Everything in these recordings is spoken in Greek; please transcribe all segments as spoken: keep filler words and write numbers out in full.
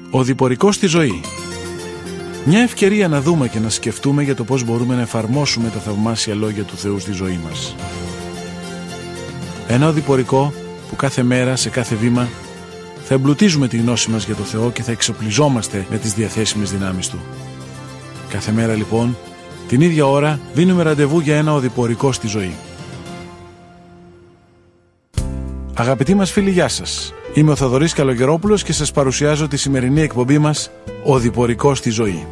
Ο διπορικός στη ζωή. Μια ευκαιρία να δούμε και να σκεφτούμε για το πώς μπορούμε να εφαρμόσουμε τα θαυμάσια λόγια του Θεού στη ζωή μας. Ένα οδηπορικό που κάθε μέρα, σε κάθε βήμα, θα εμπλουτίζουμε τη γνώση μας για το Θεό και θα εξοπλιζόμαστε με τις διαθέσιμες δυνάμεις Του. Κάθε μέρα λοιπόν, την ίδια ώρα, δίνουμε ραντεβού για ένα οδηπορικό στη ζωή. Αγαπητοί μας φίλοι, γεια σας. Είμαι ο Θοδωρής Καλογερόπουλος και σας παρουσιάζω τη σημερινή εκπομπή μας «Οδηπορικό στη ζωή».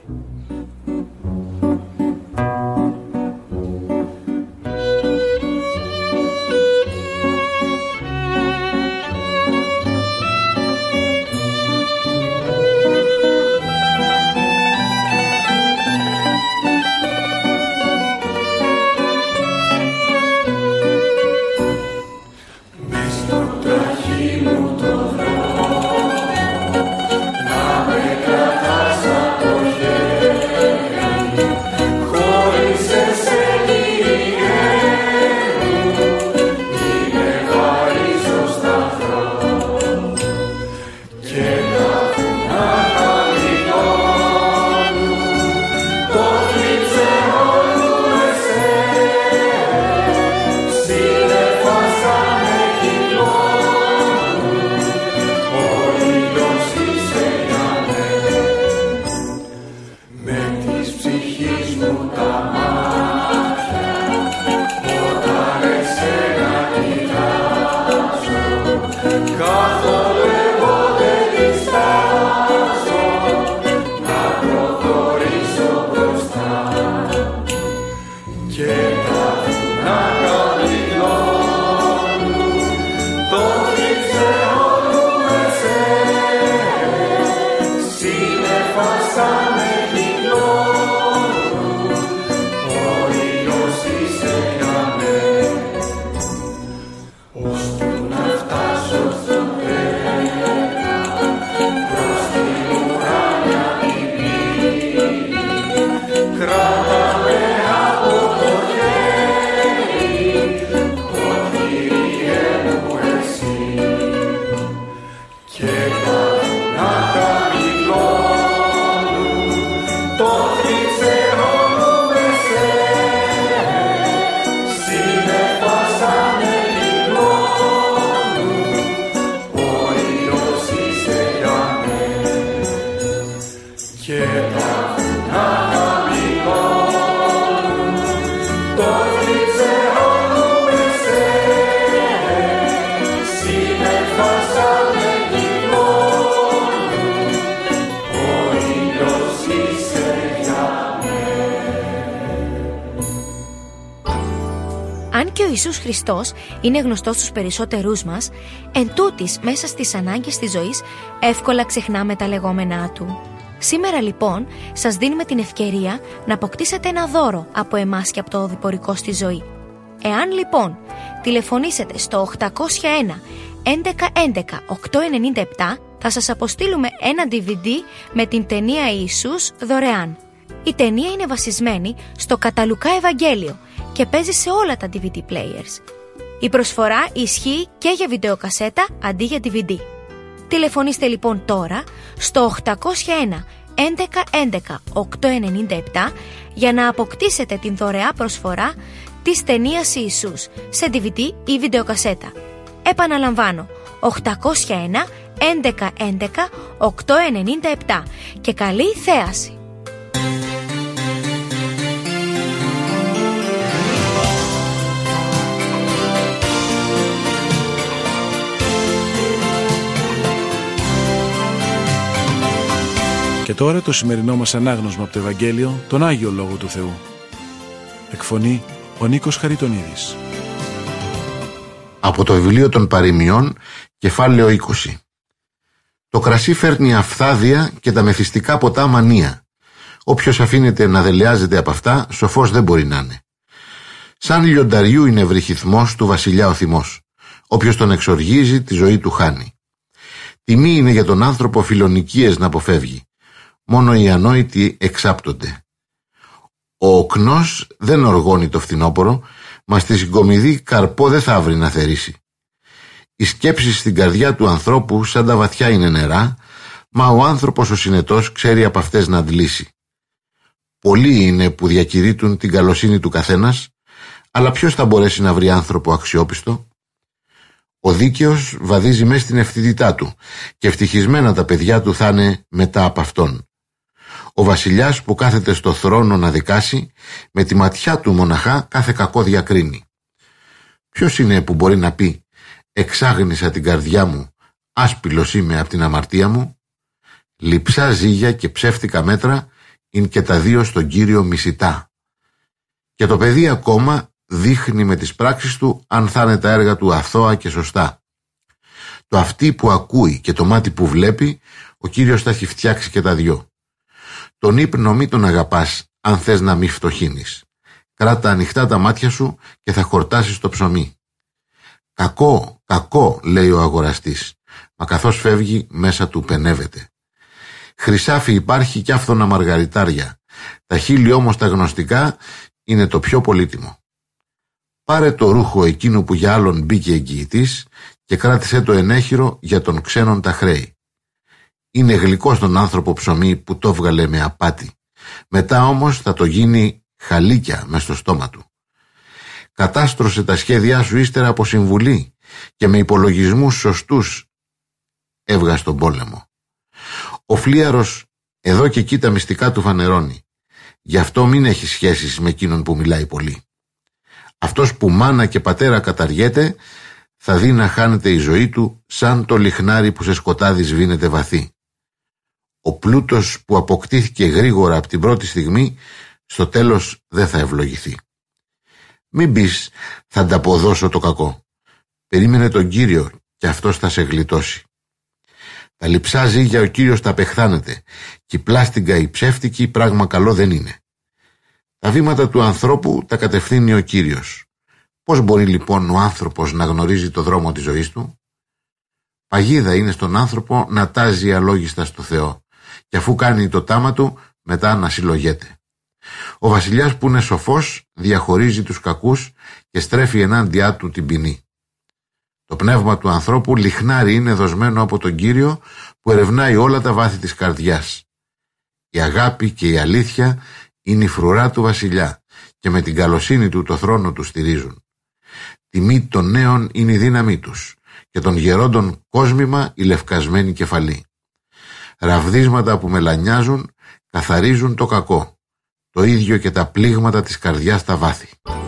Αν και ο Ιησούς Χριστός είναι γνωστός στους περισσότερούς μας, εν τούτης μέσα στις ανάγκες της ζωής εύκολα ξεχνάμε τα λεγόμενά Του. Σήμερα λοιπόν σας δίνουμε την ευκαιρία να αποκτήσετε ένα δώρο από εμάς και από το οδηπορικό στη ζωή. Εάν λοιπόν τηλεφωνήσετε στο οκτακόσια ένα έντεκα έντεκα οκτακόσια ενενήντα επτά, θα σας αποστείλουμε ένα ντι βι ντι με την ταινία Ιησούς δωρεάν. Η ταινία είναι βασισμένη στο κατά Λουκά Ευαγγέλιο και παίζει σε όλα τα ντι βι ντι players. Η προσφορά ισχύει και για βιντεοκασέτα αντί για ντι βι ντι. Τηλεφωνήστε λοιπόν τώρα στο οκτακόσια ένα έντεκα έντεκα οκτακόσια ενενήντα επτά για να αποκτήσετε την δωρεά προσφορά της ταινίας Ιησούς σε ντι βι ντι ή βιντεοκασέτα. Επαναλαμβάνω, οκτακόσια ένα έντεκα έντεκα οκτακόσια ενενήντα επτά και καλή θέαση! Και τώρα το σημερινό μας ανάγνωσμα από το Ευαγγέλιο, τον Άγιο Λόγο του Θεού. Εκφωνεί ο Νίκος Χαριτονίδης. Από το βιβλίο των Παροιμιών, κεφάλαιο είκοσι. Το κρασί φέρνει αφθάδεια και τα μεθυστικά ποτά μανία. Όποιος αφήνεται να δελεάζεται από αυτά, σοφός δεν μπορεί να είναι. Σαν λιονταριού είναι ευρυχηθμός του βασιλιά ο θυμός. Όποιος τον εξοργίζει, τη ζωή του χάνει. Τιμή είναι για τον άνθρωπο φιλονικίες να αποφεύγει. Μόνο οι ανόητοι εξάπτονται. Ο οκνός δεν οργώνει το φθινόπωρο, μα στη συγκομιδή καρπό δεν θα βρει να θερήσει. Οι σκέψεις στην καρδιά του ανθρώπου σαν τα βαθιά είναι νερά, Μα ο άνθρωπος ο συνετός ξέρει από αυτές να αντλήσει. Πολλοί είναι που διακηρύττουν την καλοσύνη του καθένας, αλλά ποιος θα μπορέσει να βρει άνθρωπο αξιόπιστο? Ο δίκαιος βαδίζει μέσα στην ευθύτητά του και ευτυχισμένα τα παιδιά του θα είναι μετά από αυτόν. Ο βασιλιάς που κάθεται στο θρόνο να δικάσει, με τη ματιά του μοναχά κάθε κακό διακρίνει. Ποιος είναι που μπορεί να πει «Εξάγνησα την καρδιά μου, άσπυλος είμαι από την αμαρτία μου»? Λειψά ζύγια και ψεύτικα μέτρα είναι και τα δύο στον Κύριο μισητά. Και το παιδί ακόμα δείχνει με τις πράξεις του αν θα είναι τα έργα του αθώα και σωστά. Το αυτί που ακούει και το μάτι που βλέπει, ο Κύριος θα έχει φτιάξει και τα δυο. Τον ύπνο μη τον αγαπάς αν θες να μη φτωχύνεις. Κράτα ανοιχτά τα μάτια σου και θα χορτάσεις το ψωμί. Κακό, κακό, λέει ο αγοραστής, μα καθώς φεύγει μέσα του πενεύεται. Χρυσάφι υπάρχει κι άφθονα μαργαριτάρια, τα χείλη όμως τα γνωστικά είναι το πιο πολύτιμο. Πάρε το ρούχο εκείνου που για άλλον μπήκε εγγυητής και κράτησε το ενέχειρο για τον ξένον τα χρέη. Είναι γλυκό στον άνθρωπο ψωμί που το βγάλε με απάτη. Μετά όμως θα το γίνει χαλίκια μες στο στόμα του. Κατάστρωσε τα σχέδιά σου ύστερα από συμβουλή και με υπολογισμούς σωστούς έβγα στον πόλεμο. Ο φλίαρος εδώ και εκεί τα μυστικά του φανερώνει. Γι' αυτό μην έχει σχέσεις με εκείνον που μιλάει πολύ. Αυτός που μάνα και πατέρα καταργέται θα δει να χάνεται η ζωή του σαν το λιχνάρι που σε σκοτάδι σβήνεται βαθύ. Ο πλούτος που αποκτήθηκε γρήγορα από την πρώτη στιγμή στο τέλος δεν θα ευλογηθεί. Μην πεις θα ανταποδώσω το κακό. Περίμενε τον Κύριο και αυτός θα σε γλιτώσει. Τα λειψά ζύγια ο Κύριος τα πεχθάνεται και η πλάστιγκα η ψεύτικη πράγμα καλό δεν είναι. Τα βήματα του ανθρώπου τα κατευθύνει ο Κύριος. Πώς μπορεί λοιπόν ο άνθρωπος να γνωρίζει το δρόμο της ζωής του? Παγίδα είναι στον άνθρωπο να τάζει αλόγιστα στο Θεό και αφού κάνει το τάμα του μετά να συλλογέται. Ο βασιλιάς που είναι σοφός διαχωρίζει τους κακούς και στρέφει ενάντια του την ποινή. Το πνεύμα του ανθρώπου λιχνάρι είναι δοσμένο από τον Κύριο που ερευνάει όλα τα βάθη της καρδιάς. Η αγάπη και η αλήθεια είναι η φρουρά του βασιλιά και με την καλοσύνη του το θρόνο του στηρίζουν. Τιμή των νέων είναι η δύναμή τους και των γερόντων κόσμημα η λευκασμένη κεφαλή. Ραβδίσματα που μελανιάζουν καθαρίζουν το κακό. Το ίδιο και τα πλήγματα της καρδιάς στα βάθη.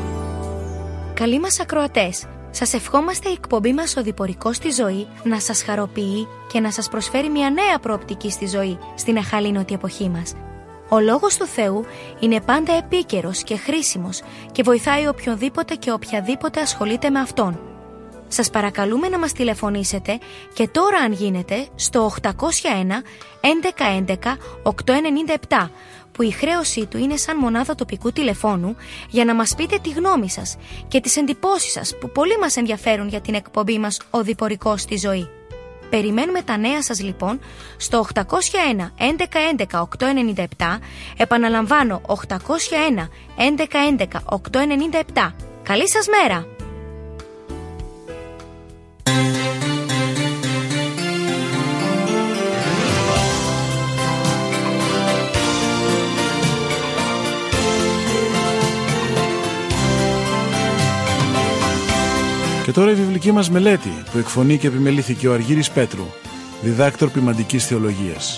Καλοί μας ακροατές, σας ευχόμαστε η εκπομπή μας «Οδηπορικός στη ζωή» να σας χαροποιεί και να σας προσφέρει μια νέα προοπτική στη ζωή στην αχαλήνωτη εποχή μας. Ο Λόγος του Θεού είναι πάντα επίκαιρος και χρήσιμος και βοηθάει οποιονδήποτε και οποιαδήποτε ασχολείται με Αυτόν. Σας παρακαλούμε να μας τηλεφωνήσετε και τώρα αν γίνεται στο οκτακόσια ένα έντεκα έντεκα οκτακόσια ενενήντα επτά που η χρέωσή του είναι σαν μονάδα τοπικού τηλεφώνου για να μας πείτε τη γνώμη σας και τις εντυπώσεις σας που πολύ μας ενδιαφέρουν για την εκπομπή μας «Οδηπορικός στη ζωή». Περιμένουμε τα νέα σας λοιπόν στο οκτακόσια ένα έντεκα έντεκα οκτακόσια ενενήντα επτά, επαναλαμβάνω οκτακόσια ένα έντεκα έντεκα οκτακόσια ενενήντα επτά. Καλή σας μέρα! Και τώρα η βιβλική μας μελέτη που εκφωνεί και επιμελήθηκε ο Αργύρης Πέτρου, διδάκτορ ποιμαντικής θεολογίας.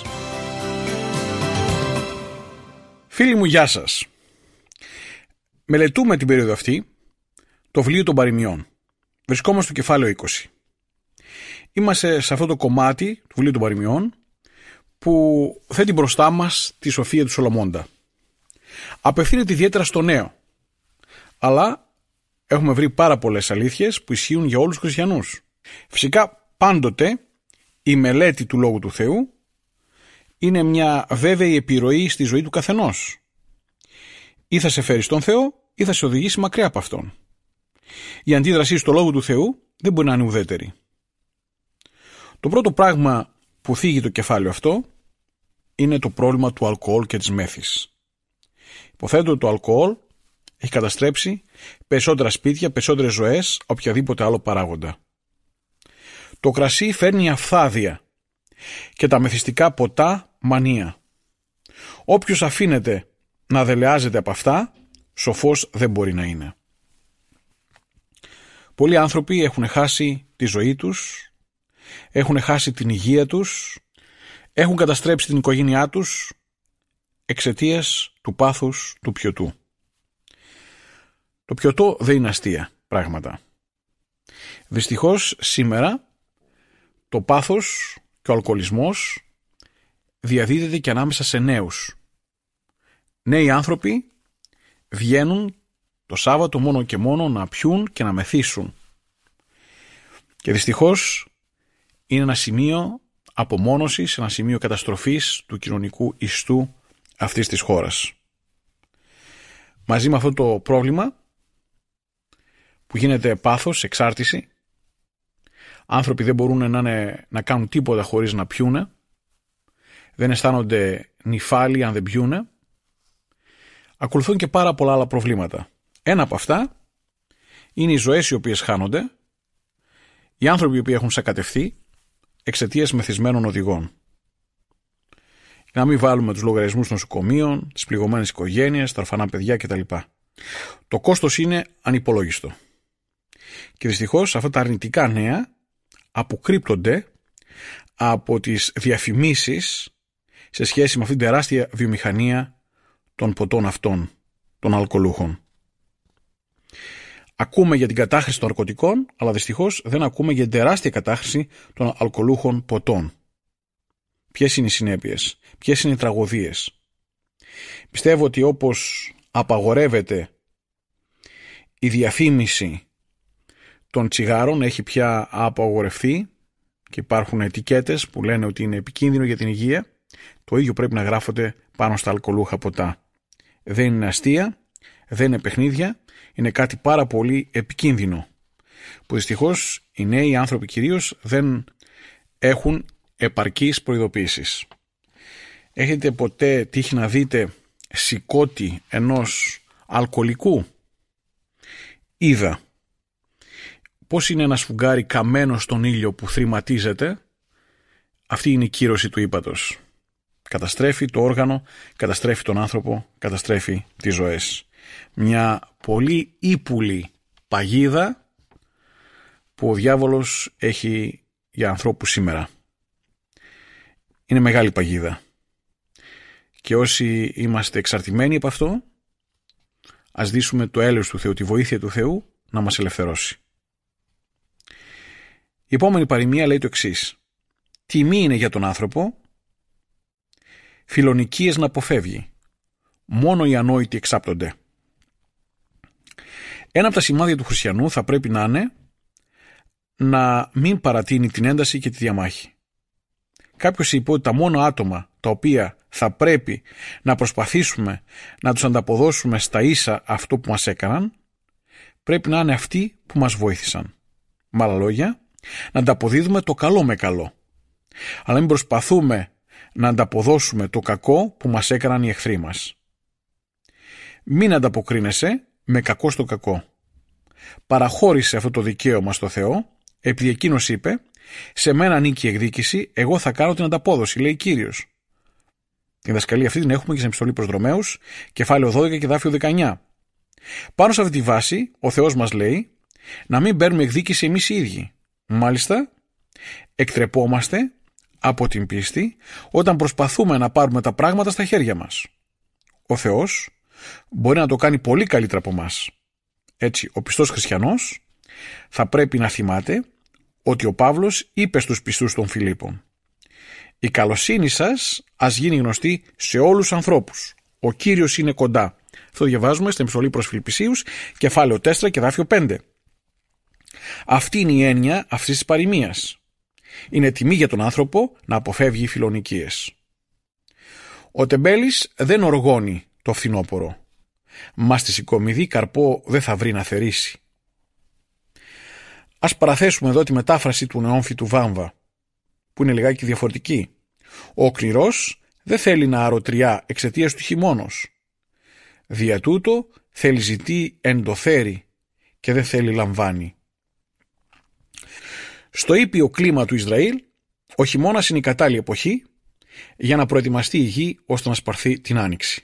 Φίλοι μου, γεια σας. Μελετούμε την περίοδο αυτή το βιβλίο των παροιμιών. Βρισκόμαστε στο κεφάλαιο είκοσι. Είμαστε σε αυτό το κομμάτι του βιβλίου των παροιμιών που θέτει μπροστά μας τη σοφία του Σολομώντα. Απευθύνεται ιδιαίτερα στο νέο, αλλά έχουμε βρει πάρα πολλές αλήθειες που ισχύουν για όλους τους χριστιανούς. Φυσικά πάντοτε η μελέτη του Λόγου του Θεού είναι μια βέβαιη επιρροή στη ζωή του καθενός. Ή θα σε φέρει στον Θεό ή θα σε οδηγήσει μακριά από Αυτόν. Η αντίδρασή στο Λόγο του Θεού δεν μπορεί να είναι ουδέτερη. Το πρώτο πράγμα που θίγει το κεφάλαιο αυτό είναι το πρόβλημα του αλκοόλ και της μέθης. Υποθέτω ότι το αλκοόλ έχει καταστρέψει περισσότερα σπίτια, περισσότερες ζωές, οποιαδήποτε άλλο παράγοντα. Το κρασί φέρνει αφθάδεια και τα μεθυστικά ποτά μανία. Όποιος αφήνεται να δελεάζεται από αυτά, σοφός δεν μπορεί να είναι. Πολλοί άνθρωποι έχουν χάσει τη ζωή τους, έχουν χάσει την υγεία τους, έχουν καταστρέψει την οικογένειά τους εξαιτίας του πάθους του πιωτού. Το πιωτό δεν είναι αστεία πράγματα. Δυστυχώς σήμερα το πάθος και ο αλκοολισμός διαδίδεται και ανάμεσα σε νέους. Νέοι άνθρωποι βγαίνουν το Σάββατο μόνο και μόνο να πιούν και να μεθύσουν. Και δυστυχώς είναι ένα σημείο απομόνωσης, ένα σημείο καταστροφής του κοινωνικού ιστού αυτής της χώρας. Μαζί με αυτό το πρόβλημα που γίνεται πάθος, εξάρτηση, άνθρωποι δεν μπορούν να, είναι, να κάνουν τίποτα χωρίς να πιούνε, δεν αισθάνονται νυφάλιοι αν δεν πιούνε, ακολουθούν και πάρα πολλά άλλα προβλήματα. Ένα από αυτά είναι οι ζωές οι οποίες χάνονται, οι άνθρωποι οι οποίοι έχουν σακατευθεί εξαιτίας μεθυσμένων οδηγών. Να μην βάλουμε τους λογαριασμούς των νοσοκομείων, τις πληγωμένες οικογένειες, τα ορφανά παιδιά κτλ. Το κόστος είναι ανυπολόγιστο. Και δυστυχώς αυτά τα αρνητικά νέα αποκρύπτονται από τις διαφημίσεις σε σχέση με αυτήν την τεράστια βιομηχανία των ποτών αυτών, των αλκοολούχων. Ακούμε για την κατάχρηση των ναρκωτικών, αλλά δυστυχώς δεν ακούμε για την τεράστια κατάχρηση των αλκοολούχων ποτών. Ποιες είναι οι συνέπειες, ποιες είναι οι τραγωδίες. Πιστεύω ότι όπως απαγορεύεται η διαφήμιση των τσιγάρων, έχει πια απαγορευτεί και υπάρχουν ετικέτες που λένε ότι είναι επικίνδυνο για την υγεία, το ίδιο πρέπει να γράφονται πάνω στα αλκοολούχα ποτά. Δεν είναι αστεία, δεν είναι παιχνίδια, είναι κάτι πάρα πολύ επικίνδυνο, που δυστυχώς οι νέοι άνθρωποι κυρίως δεν έχουν επαρκείς προειδοποίησεις. Έχετε ποτέ τύχει να δείτε σηκώτη ενός αλκοολικού? Είδα πώς είναι ένα σφουγγάρι καμένο στον ήλιο που θρηματίζεται. Αυτή είναι η κύρωση του ύπατος. Καταστρέφει το όργανο, καταστρέφει τον άνθρωπο, καταστρέφει τις ζωές. Μια πολύ ύπουλη παγίδα που ο διάβολος έχει για ανθρώπους σήμερα. Είναι μεγάλη παγίδα. Και όσοι είμαστε εξαρτημένοι από αυτό, ας δείσουμε το έλεος του Θεού, τη βοήθεια του Θεού να μας ελευθερώσει. Η επόμενη παροιμία λέει το εξής: τιμή είναι για τον άνθρωπο φιλονικίες να αποφεύγει, μόνο οι ανόητοι εξάπτονται. Ένα από τα σημάδια του χριστιανού θα πρέπει να είναι να μην παρατείνει την ένταση και τη διαμάχη. Κάποιος είπε ότι τα μόνο άτομα τα οποία θα πρέπει να προσπαθήσουμε να τους ανταποδώσουμε στα ίσα αυτό που μας έκαναν, πρέπει να είναι αυτοί που μας βοήθησαν. Με άλλα λόγια, να ανταποδίδουμε το καλό με καλό. Αλλά μην προσπαθούμε να ανταποδώσουμε το κακό που μας έκαναν οι εχθροί μας. Μην ανταποκρίνεσαι με κακό στο κακό. Παραχώρησε αυτό το δικαίωμα στο Θεό, επειδή εκείνος είπε: σε μένα ανήκει η εκδίκηση, εγώ θα κάνω την ανταπόδοση, λέει Κύριος. Την διδασκαλία αυτή την έχουμε και στην επιστολή προς Ρωμαίους, κεφάλαιο δώδεκα και δάφιο δεκαεννιά. Πάνω σε αυτή τη βάση, ο Θεός μας λέει να μην παίρνουμε εκδίκηση εμείς οι ίδιοι. Μάλιστα, εκτρεπόμαστε από την πίστη όταν προσπαθούμε να πάρουμε τα πράγματα στα χέρια μας. Ο Θεός μπορεί να το κάνει πολύ καλύτερα από μας. Έτσι, ο πιστός χριστιανός θα πρέπει να θυμάται ότι ο Παύλος είπε στους πιστούς των Φιλίππων: η καλοσύνη σας ας γίνει γνωστή σε όλους τους ανθρώπους. Ο Κύριος είναι κοντά. Αυτό διαβάζουμε στην επιστολή προς Φιλιππισίους, κεφάλαιο τέσσερα και δάφιο πέντε. Αυτή είναι η έννοια αυτής της παροιμίας. Είναι τιμή για τον άνθρωπο να αποφεύγει φιλονικίες. Ο τεμπέλης δεν οργώνει το φθινόπωρο. Μα στη συγκομιδή καρπό δεν θα βρει να θερήσει. Ας παραθέσουμε εδώ τη μετάφραση του νεόμφυτου Βάμβα, που είναι λιγάκι διαφορετική. Ο οκνηρός δεν θέλει να αρωτριά εξαιτίας του χειμώνος. Δια τούτο θέλει ζητεί εντοθέρει και δεν θέλει λαμβάνει. Στο ήπιο κλίμα του Ισραήλ, ο χειμώνας είναι η κατάλληλη εποχή για να προετοιμαστεί η γη ώστε να σπαρθεί την άνοιξη.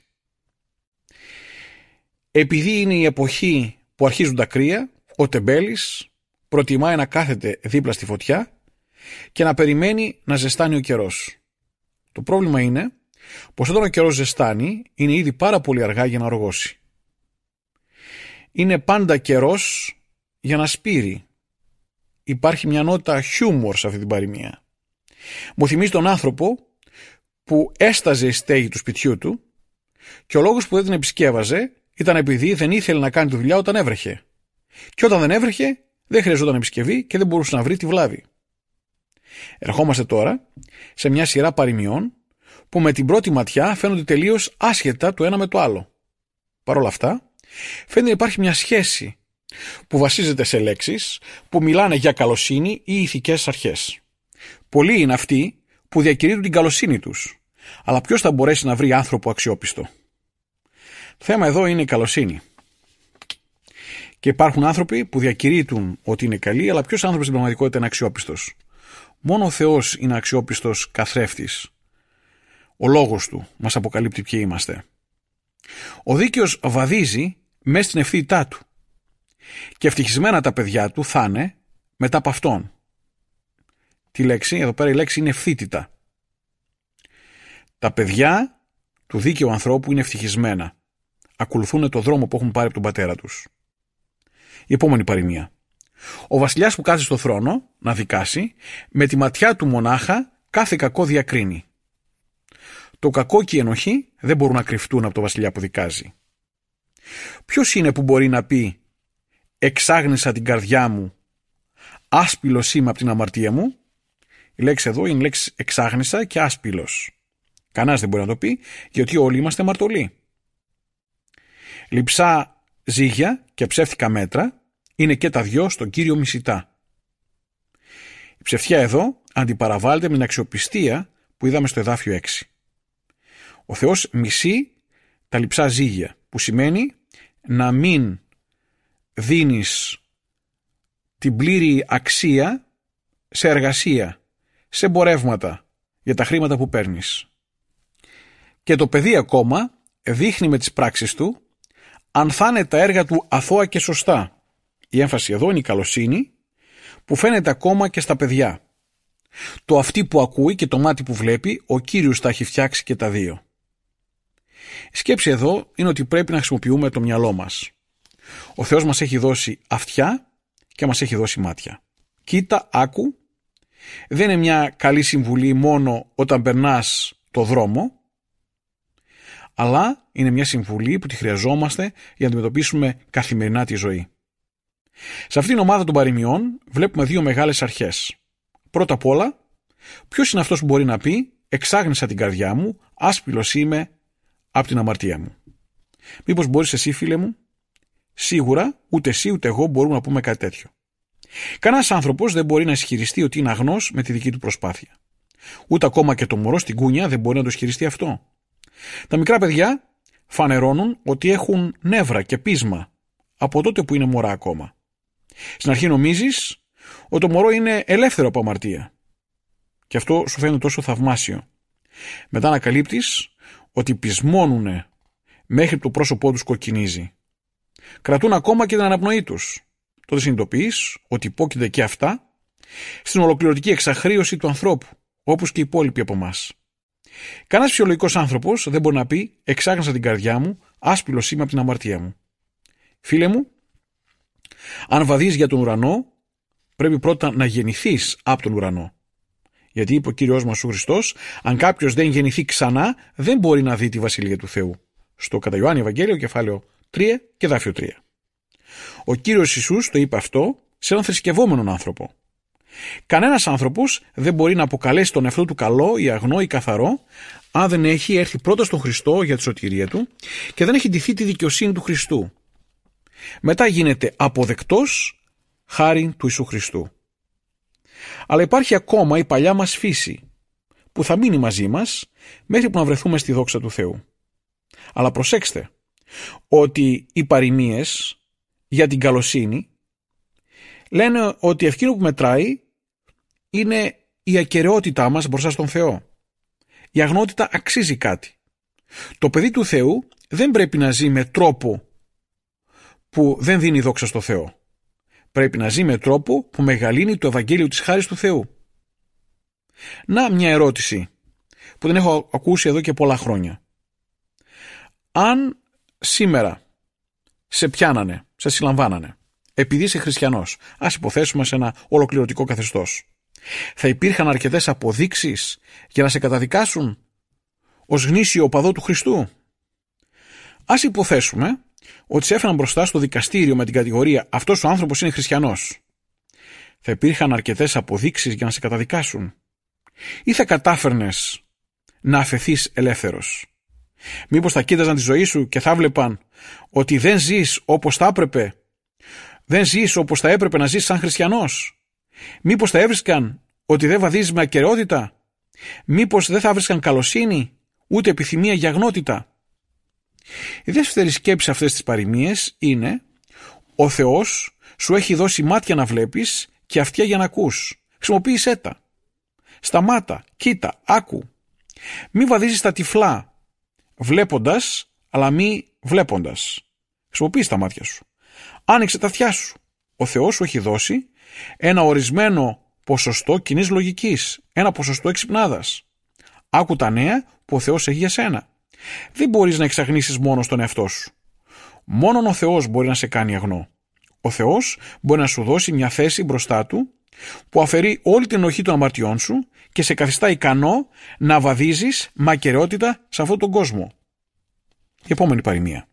Επειδή είναι η εποχή που αρχίζουν τα κρύα, ο τεμπέλης προτιμάει να κάθεται δίπλα στη φωτιά και να περιμένει να ζεστάνει ο καιρός. Το πρόβλημα είναι πως όταν ο καιρός ζεστάνει είναι ήδη πάρα πολύ αργά για να οργώσει. Είναι πάντα καιρός για να σπείρει. Υπάρχει μια νότα χιούμορ σε αυτή την παροιμία. Μου θυμίζει τον άνθρωπο που έσταζε η στέγη του σπιτιού του και ο λόγος που δεν την επισκέβαζε ήταν επειδή δεν ήθελε να κάνει τη δουλειά όταν έβρεχε. Και όταν δεν έβρεχε δεν χρειαζόταν επισκευή και δεν μπορούσε να βρει τη βλάβη. Ερχόμαστε τώρα σε μια σειρά παροιμιών που με την πρώτη ματιά φαίνονται τελείως άσχετα το ένα με το άλλο. Παρ' όλα αυτά φαίνεται να υπάρχει μια σχέση που βασίζεται σε λέξεις που μιλάνε για καλοσύνη ή ηθικές αρχές. Πολλοί είναι αυτοί που διακηρύττουν την καλοσύνη τους, αλλά ποιος θα μπορέσει να βρει άνθρωπο αξιόπιστο? Το θέμα εδώ είναι η καλοσύνη. Και υπάρχουν άνθρωποι που διακηρύττουν ότι είναι καλοί, αλλά ποιος άνθρωπος στην πραγματικότητα είναι αξιόπιστος? Μόνο ο Θεός είναι αξιόπιστος καθρέφτης. Ο λόγος του μας αποκαλύπτει ποιοι είμαστε. Ο δίκαιος βαδίζει μέσα στην ευθύτητά του και ευτυχισμένα τα παιδιά του θα είναι μετά από αυτόν. Τι λέξη? Εδώ πέρα η λέξη είναι ευθύτητα. Τα παιδιά του δίκαιου ανθρώπου είναι ευτυχισμένα. Ακολουθούν το δρόμο που έχουν πάρει από τον πατέρα τους. Η επόμενη παροιμία. Ο βασιλιάς που κάθεται στο θρόνο να δικάσει, με τη ματιά του μονάχα κάθε κακό διακρίνει. Το κακό και η ενοχή δεν μπορούν να κρυφτούν από το βασιλιά που δικάζει. Ποιος είναι που μπορεί να πει «εξάγνησα την καρδιά μου, άσπυλος είμαι από την αμαρτία μου»? Η λέξη εδώ είναι η λέξη «εξάγνησα» και «άσπυλος». Κανάς δεν μπορεί να το πει, γιατί όλοι είμαστε αμαρτωλοί. Λειψά ζύγια και ψεύτικα μέτρα είναι και τα δυο στον Κύριο μισητά. Η ψευτιά εδώ αντιπαραβάλλεται με την αξιοπιστία που είδαμε στο εδάφιο έξι. Ο Θεός μισεί τα λειψά ζύγια, που σημαίνει να μην δίνεις την πλήρη αξία σε εργασία, σε εμπορεύματα για τα χρήματα που παίρνεις. Και το παιδί ακόμα δείχνει με τις πράξεις του αν θα είναι τα έργα του αθώα και σωστά. Η έμφαση εδώ είναι η καλοσύνη που φαίνεται ακόμα και στα παιδιά. Το αυτί που ακούει και το μάτι που βλέπει, ο Κύριος τα έχει φτιάξει και τα δύο. Η σκέψη εδώ είναι ότι πρέπει να χρησιμοποιούμε το μυαλό μας. Ο Θεός μας έχει δώσει αυτιά και μας έχει δώσει μάτια. Κοίτα, άκου. Δεν είναι μια καλή συμβουλή μόνο όταν περνάς το δρόμο, αλλά είναι μια συμβουλή που τη χρειαζόμαστε για να αντιμετωπίσουμε καθημερινά τη ζωή. Σε αυτήν την ομάδα των παροιμιών βλέπουμε δύο μεγάλες αρχές. Πρώτα απ' όλα, ποιος είναι αυτός που μπορεί να πει «εξάγνησα την καρδιά μου, άσπυλος είμαι από την αμαρτία μου»? Μήπως μπορείς εσύ, φίλε μου? Σίγουρα ούτε εσύ ούτε εγώ μπορούμε να πούμε κάτι τέτοιο. Κανένας άνθρωπος δεν μπορεί να ισχυριστεί ότι είναι αγνός με τη δική του προσπάθεια. Ούτε ακόμα και το μωρό στην κούνια δεν μπορεί να το ισχυριστεί αυτό. Τα μικρά παιδιά φανερώνουν ότι έχουν νεύρα και πείσμα από τότε που είναι μωρά ακόμα. Στην αρχή νομίζεις ότι το μωρό είναι ελεύθερο από αμαρτία και αυτό σου φαίνεται τόσο θαυμάσιο. Μετά ανακαλύπτεις ότι πεισμώνουνε μέχρι το πρόσωπό τους κοκκινίζει. Κρατούν ακόμα και την αναπνοή τους. Τότε συνειδητοποιείς ότι υπόκειται και αυτά στην ολοκληρωτική εξαχρίωση του ανθρώπου, όπως και οι υπόλοιποι από εμάς. Κανένας φυσιολογικός άνθρωπος δεν μπορεί να πει «εξάγνησα την καρδιά μου, άσπυλος είμαι από την αμαρτία μου». Φίλε μου, αν βαδείς για τον ουρανό, πρέπει πρώτα να γεννηθείς από τον ουρανό. Γιατί είπε ο Κύριος μας ο Χριστός, αν κάποιος δεν γεννηθεί ξανά, δεν μπορεί να δει τη Βασιλεία του Θεού. Στο κατά Ιωάννη Ευαγγέλιο, κεφάλαιο τρία και δάφιο τρία. Ο Κύριος Ιησούς το είπε αυτό σε έναν θρησκευόμενον άνθρωπο. Κανένας άνθρωπος δεν μπορεί να αποκαλέσει τον εαυτό του καλό ή αγνό ή καθαρό, αν δεν έχει έρθει πρώτα στον Χριστό για τη σωτηρία του και δεν έχει ντυθεί τη δικαιοσύνη του Χριστού. Μετά γίνεται αποδεκτός χάριν του Ιησού Χριστού. Αλλά υπάρχει ακόμα η παλιά μας φύση, που θα μείνει μαζί μας μέχρι που να βρεθούμε στη δόξα του Θεού. Αλλά προσέξτε, ότι οι παροιμίες για την καλοσύνη λένε ότι εκείνο που μετράει είναι η ακεραιότητά μας μπροστά στον Θεό. Η αγνότητα αξίζει κάτι. Το παιδί του Θεού δεν πρέπει να ζει με τρόπο που δεν δίνει δόξα στο Θεό. Πρέπει να ζει με τρόπο που μεγαλύνει το Ευαγγέλιο της χάρης του Θεού. Να μια ερώτηση που δεν έχω ακούσει εδώ και πολλά χρόνια. Αν σήμερα σε πιάνανε, σε συλλαμβάνανε, επειδή είσαι χριστιανός, ας υποθέσουμε σε ένα ολοκληρωτικό καθεστώς, θα υπήρχαν αρκετές αποδείξεις για να σε καταδικάσουν ως γνήσιο οπαδό του Χριστού? Ας υποθέσουμε ότι σε έφεραν μπροστά στο δικαστήριο με την κατηγορία «αυτός ο άνθρωπος είναι χριστιανός». Θα υπήρχαν αρκετές αποδείξεις για να σε καταδικάσουν? Ή θα κατάφερνες να αφεθείς ελεύθερος? Μήπως θα κοίταζαν τη ζωή σου και θα βλέπαν ότι δεν ζεις όπως θα έπρεπε, δεν ζεις όπως θα έπρεπε να ζεις σαν χριστιανός? Μήπως θα έβρισκαν ότι δεν βαδίζεις με ακεραιότητα? Μήπως δεν θα βρίσκαν καλοσύνη, ούτε επιθυμία για αγνότητα? Η δεύτερη σκέψη σε αυτές τις παροιμίες είναι: ο Θεός σου έχει δώσει μάτια να βλέπεις και αυτιά για να ακούς. Χρησιμοποίησέ τα. Σταμάτα, κοίτα, άκου. Μη βαδίζεις τα τυφλά, βλέποντας, αλλά μη βλέποντας. Χρησιμοποίησε τα μάτια σου. Άνοιξε τα αυτιά σου. Ο Θεός σου έχει δώσει ένα ορισμένο ποσοστό κοινής λογικής, ένα ποσοστό εξυπνάδας. Άκου τα νέα που ο Θεός έχει για σένα. Δεν μπορείς να εξαγνίσεις μόνο στον εαυτό σου. Μόνον ο Θεός μπορεί να σε κάνει αγνό. Ο Θεός μπορεί να σου δώσει μια θέση μπροστά του που αφαιρεί όλη την ενοχή των αμαρτιών σου και σε καθιστά ικανό να βαδίζεις με ακεραιότητα σε αυτόν τον κόσμο. Η επόμενη παροιμία.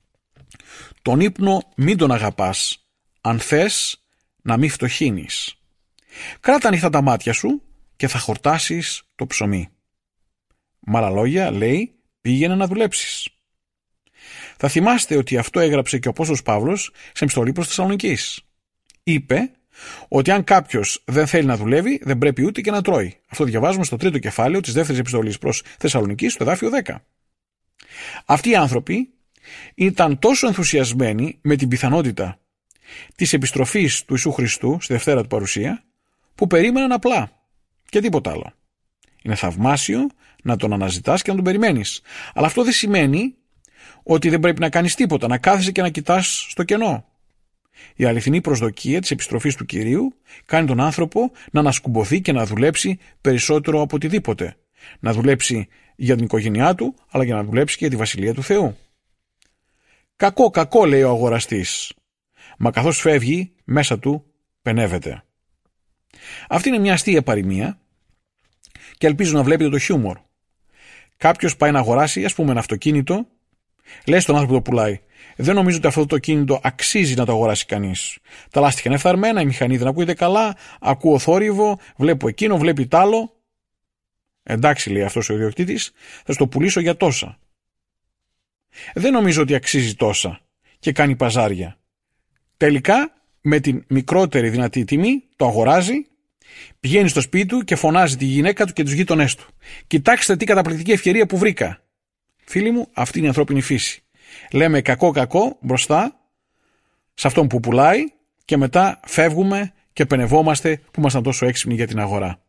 Τον ύπνο μην τον αγαπάς, αν θες να μην φτωχύνεις. Κράτα ανοιχτά τα μάτια σου και θα χορτάσεις το ψωμί. Με άλλα λόγια λέει, πήγαινε να δουλέψεις. Θα θυμάστε ότι αυτό έγραψε και ο Απόστολος Παύλος σε επιστολή προς Θεσσαλονικείς. Είπε ότι αν κάποιος δεν θέλει να δουλεύει, δεν πρέπει ούτε και να τρώει. Αυτό διαβάζουμε στο τρίτο κεφάλαιο της δεύτερης επιστολής προς Θεσσαλονικείς, στο εδάφιο δέκα. Αυτοί οι άνθρωποι ήταν τόσο ενθουσιασμένοι με την πιθανότητα της επιστροφής του Ιησού Χριστού στη Δευτέρα του παρουσία, που περίμεναν απλά και τίποτα άλλο. Είναι θαυμάσιο να τον αναζητάς και να τον περιμένεις. Αλλά αυτό δεν σημαίνει ότι δεν πρέπει να κάνεις τίποτα, να κάθεσαι και να κοιτάς στο κενό. Η αληθινή προσδοκία της επιστροφής του Κυρίου κάνει τον άνθρωπο να ανασκουμποθεί και να δουλέψει περισσότερο από οτιδήποτε. Να δουλέψει για την οικογένειά του, αλλά για να δουλέψει και για τη Βασιλεία του Θεού. Κακό, κακό, λέει ο αγοραστής, μα καθώς φεύγει μέσα του πενεύεται. Αυτή είναι μια αστεία παροιμία και ελπίζω να βλέπετε το χιούμορ. Κάποιος πάει να αγοράσει, ας πούμε, ένα αυτοκίνητο, λέει στον άνθρωπο που το πουλάει: δεν νομίζω ότι αυτό το κίνητο αξίζει να το αγοράσει κανείς. Τα λάστιχα είναι φθαρμένα, η μηχανή δεν ακούγεται καλά, ακούω θόρυβο, βλέπω εκείνο, βλέπει τ' άλλο. Εντάξει, λέει αυτός ο ιδιοκτήτης, θα στο πουλήσω για τόσα. Δεν νομίζω ότι αξίζει τόσα και κάνει παζάρια. Τελικά, με την μικρότερη δυνατή τιμή, το αγοράζει, πηγαίνει στο σπίτι του και φωνάζει τη γυναίκα του και τους γείτονές του. Κοιτάξτε τι καταπληκτική ευκαιρία που βρήκα. Φίλοι μου, αυτή είναι η ανθρώπινη φύση. Λέμε κακό κακό μπροστά σε αυτόν που πουλάει και μετά φεύγουμε και πενευόμαστε που ήμασταν τόσο έξυπνοι για την αγορά.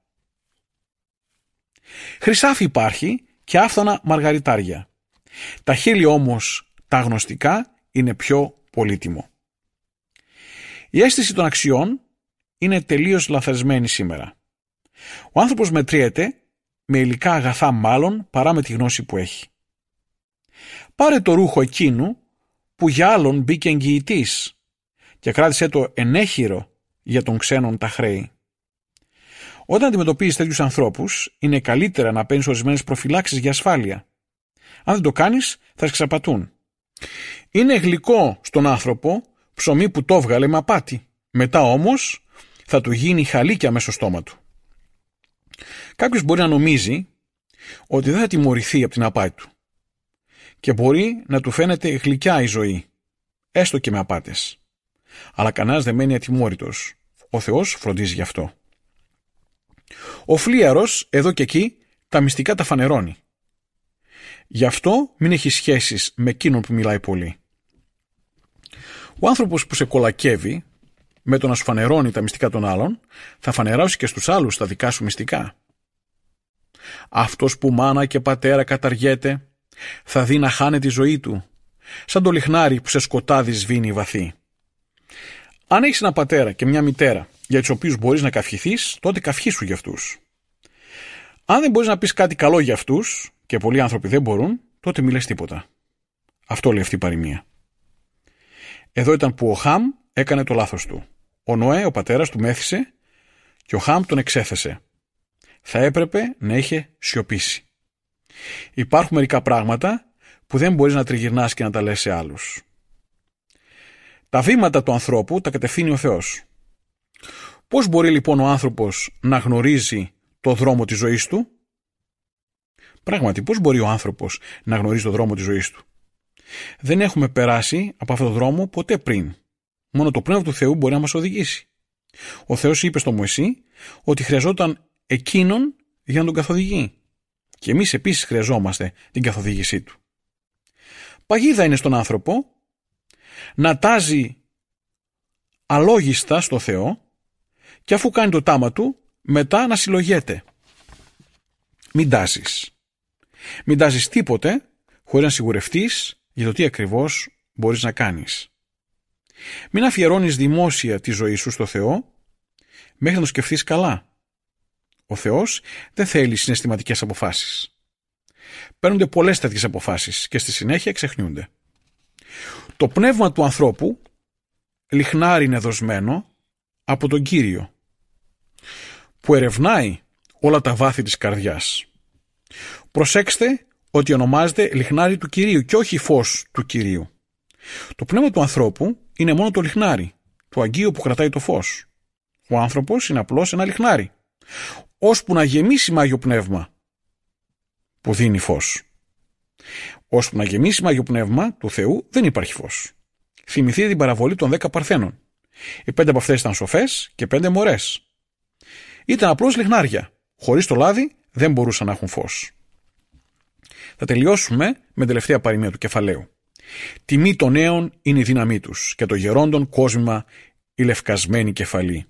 Χρυσάφι υπάρχει και άφθονα μαργαριτάρια. Τα χείλη όμως τα γνωστικά είναι πιο πολύτιμο. Η αίσθηση των αξιών είναι τελείως λαθασμένη σήμερα. Ο άνθρωπος μετριέται με υλικά αγαθά μάλλον παρά με τη γνώση που έχει. Πάρε το ρούχο εκείνου που για άλλον μπήκε εγγυητής και κράτησε το ενέχειρο για τον ξένον τα χρέη. Όταν αντιμετωπίζεις τέτοιους ανθρώπους, είναι καλύτερα να παίρνεις ορισμένες προφυλάξεις για ασφάλεια. Αν δεν το κάνεις, θα σε ξαπατούν. Είναι γλυκό στον άνθρωπο ψωμί που το βγάλε με απάτη. Μετά όμως θα του γίνει χαλίκια μέσα στο στόμα του. Κάποιος μπορεί να νομίζει ότι δεν θα τιμωρηθεί από την απάτη του και μπορεί να του φαίνεται γλυκιά η ζωή, έστω και με απάτες. Αλλά κανένας δεν μένει ατιμόρυτος. Ο Θεός φροντίζει γι' αυτό. Ο φλίαρος εδώ και εκεί τα μυστικά τα φανερώνει. Γι' αυτό μην έχει σχέσεις με εκείνον που μιλάει πολύ. Ο άνθρωπος που σε κολακεύει με το να σου φανερώνει τα μυστικά των άλλων, θα φανερώσει και στους άλλους τα δικά σου μυστικά. Αυτός που μάνα και πατέρα καταργέται, θα δει να χάνε τη ζωή του, σαν το λιχνάρι που σε σκοτάδι σβήνει βαθύ. Αν έχεις ένα πατέρα και μια μητέρα για τους οποίους μπορείς να καυχηθείς, τότε καυχήσου για αυτούς. Αν δεν μπορείς να πεις κάτι καλό για αυτούς, και πολλοί άνθρωποι δεν μπορούν, τότε μη λες τίποτα. Αυτό λέει αυτή η παροιμία. Εδώ ήταν που ο Χαμ έκανε το λάθος του. Ο Νοέ, ο πατέρας του, μέθησε και ο Χαμ τον εξέθεσε. Θα έπρεπε να είχε σιωπήσει. Υπάρχουν μερικά πράγματα που δεν μπορείς να τριγυρνάς και να τα λες σε άλλους. Τα βήματα του ανθρώπου τα κατευθύνει ο Θεός. Πώς μπορεί λοιπόν ο άνθρωπος να γνωρίζει το δρόμο της ζωής του? Πράγματι, πώς μπορεί ο άνθρωπος να γνωρίζει το δρόμο της ζωής του? Δεν έχουμε περάσει από αυτόν τον δρόμο ποτέ πριν. Μόνο το Πνεύμα του Θεού μπορεί να μας οδηγήσει. Ο Θεός είπε στο Μωυσή ότι χρειαζόταν εκείνον για να τον καθοδηγεί. Και εμείς επίσης χρειαζόμαστε την καθοδήγησή του. Παγίδα είναι στον άνθρωπο να τάζει αλόγιστα στο Θεό και αφού κάνει το τάμα του, μετά να συλλογέται. Μην τάζεις. Μην τάζεις τίποτε χωρίς να σιγουρευτείς για το τι ακριβώς μπορείς να κάνεις. Μην αφιερώνεις δημόσια τη ζωή σου στο Θεό μέχρι να το σκεφτείς καλά. Ο Θεός δεν θέλει συναισθηματικές αποφάσεις. Παίρνονται πολλές τέτοιες αποφάσεις και στη συνέχεια ξεχνιούνται. Το πνεύμα του ανθρώπου λιχνάρι είναι δοσμένο από τον Κύριο, που ερευνάει όλα τα βάθη της καρδιάς. Προσέξτε ότι ονομάζεται λιχνάρι του Κυρίου και όχι φως του Κυρίου. Το πνεύμα του ανθρώπου είναι μόνο το λιχνάρι, το Αγγείο που κρατάει το φως. Ο άνθρωπος είναι απλώς ένα λιχνάρι, ώσπου να γεμίσει με Άγιο Πνεύμα που δίνει φως. Ώσπου να γεμίσει με Άγιο Πνεύμα του Θεού δεν υπάρχει φως. Θυμηθείτε την παραβολή των δέκα Παρθένων. Οι πέντε από αυτές ήταν σοφές και πέντε μωρές. Ήταν απλώς λιχνάρια. Χωρίς το λάδι δεν μπορούσαν να έχουν φως. Θα τελειώσουμε με την τελευταία παροιμία του κεφαλαίου. Τιμή των νέων είναι η δύναμή τους και το γερόντων κόσμημα η λευκασμένη κεφαλή.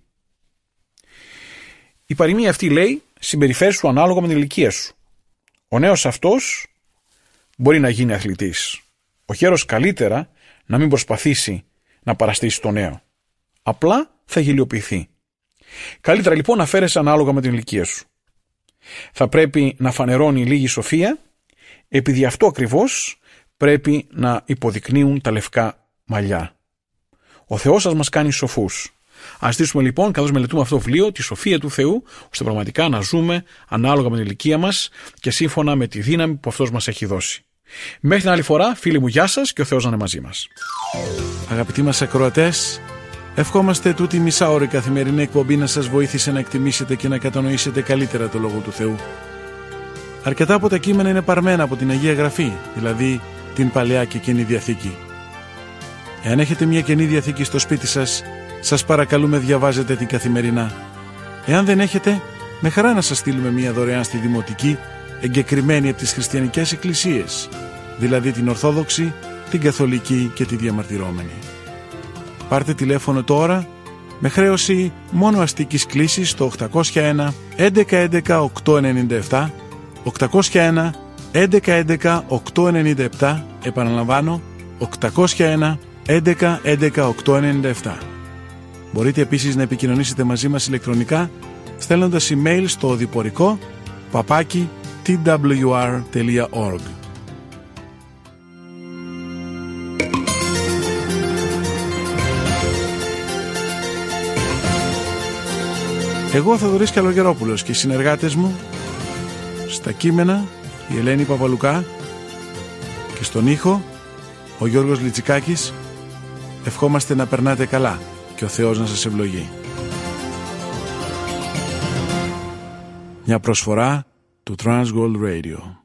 Η παροιμία αυτή λέει: συμπεριφέρσου ανάλογα με την ηλικία σου. Ο νέος αυτός μπορεί να γίνει αθλητής. Ο γέρος καλύτερα να μην προσπαθήσει να παραστήσει το νέο. Απλά θα γελιοποιηθεί. Καλύτερα λοιπόν να φέρεσαι ανάλογα με την ηλικία σου. Θα πρέπει να φανερώνει λίγη σοφία, επειδή αυτό ακριβώς πρέπει να υποδεικνύουν τα λευκά μαλλιά. Ο Θεός σας μας κάνει σοφούς. Ας στήσουμε λοιπόν, καθώς μελετούμε αυτό το βιβλίο, τη σοφία του Θεού, ώστε πραγματικά να ζούμε ανάλογα με την ηλικία μας και σύμφωνα με τη δύναμη που Αυτός μας έχει δώσει. Μέχρι την άλλη φορά, φίλοι μου, γεια σας και ο Θεός να είναι μαζί μας. Αγαπητοί μας ακροατές, ευχόμαστε τούτη μισάωρη καθημερινή εκπομπή να σας βοήθησε να εκτιμήσετε και να κατανοήσετε καλύτερα το Λόγο του Θεού. Αρκετά από τα κείμενα είναι παρμένα από την Αγία Γραφή, δηλαδή την Παλαιά και Καινή Διαθήκη. Εάν έχετε μια Καινή Διαθήκη στο σπίτι σας, σας παρακαλούμε διαβάζετε την καθημερινά. Εάν δεν έχετε, με χαρά να σας στείλουμε μια δωρεάν στη Δημοτική, εγκεκριμένη από τις χριστιανικές εκκλησίες, δηλαδή την Ορθόδοξη, την Καθολική και τη Διαμαρτυρόμενη. Πάρτε τηλέφωνο τώρα με χρέωση μόνο αστικής κλήσης στο οκτακόσια ένα έντεκα έντεκα οκτακόσια ενενήντα επτά, οκτακόσια ένα έντεκα έντεκα οκτακόσια ενενήντα επτά, επαναλαμβάνω οκτακόσια ένα έντεκα έντεκα οκτακόσια ενενήντα επτά. Μπορείτε επίσης να επικοινωνήσετε μαζί μας ηλεκτρονικά στέλνοντας email στο οδηπορικό παπάκι τι ντάμπλιου αρ τελεία org. Εγώ, Θοδωρής Καλογερόπουλος, και οι συνεργάτες μου στα κείμενα η Ελένη Παπαλουκά και στον ήχο ο Γιώργος Λιτσικάκης, ευχόμαστε να περνάτε καλά και ο Θεός να σας ευλογεί. Μια προσφορά του Transworld Radio.